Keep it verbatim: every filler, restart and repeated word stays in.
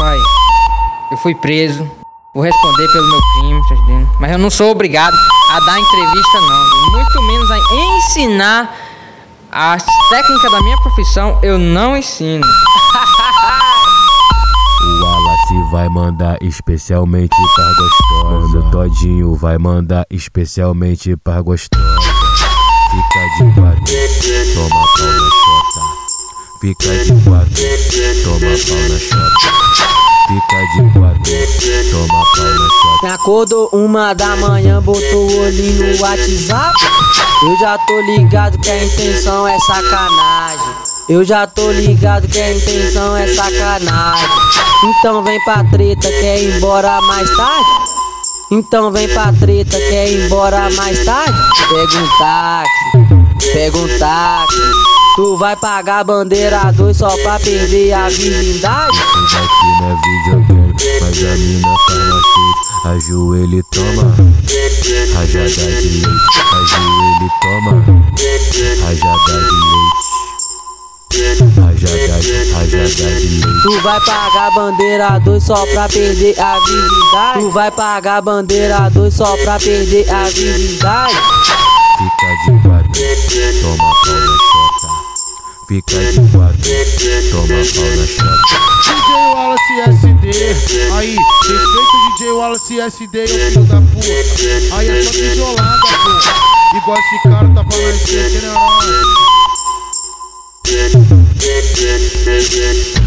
Pai, eu fui preso, vou responder pelo meu crime, tá entendendo? Mas eu não sou obrigado a dar entrevista não, muito menos a ensinar as técnicas da minha profissão, eu não ensino. O Wallace vai mandar especialmente pra gostosa. Mano Todinho vai mandar especialmente pra gostosa. Fica de quatro, toma pau na chota. Fica de quatro, toma pau na chota. Fica de quatro, toma pau na chota. Acordou uma da manhã, botou o olhinho no WhatsApp. Eu já tô ligado que a intenção é sacanagem. Eu já tô ligado que a intenção é sacanagem. Então vem pra treta, quer ir embora mais tarde? Então vem pra treta, quer ir embora mais tarde? Pega um táxi, pega um táxi. Tu vai pagar bandeira dois só pra perder a virgindade? Isso daqui não é videogame, mas a mina farmacêutica. Ajoelha e toma rajada de leite. Ajoelha e toma rajada de leite. Rajada, rajada de leite. Tu vai pagar bandeira dois só pra perder a virgindade? Tu vai pagar bandeira dois só pra perder a virgindade? Fica de quatro, toma pau na chota. Fica de quatro, toma pau na chota. D J Wallace S D, aí, respeita o D J Wallace S D e o filho da puta. Aí é só tijolada, pô. Igual esse cara tá falando aqui, que não é nóis.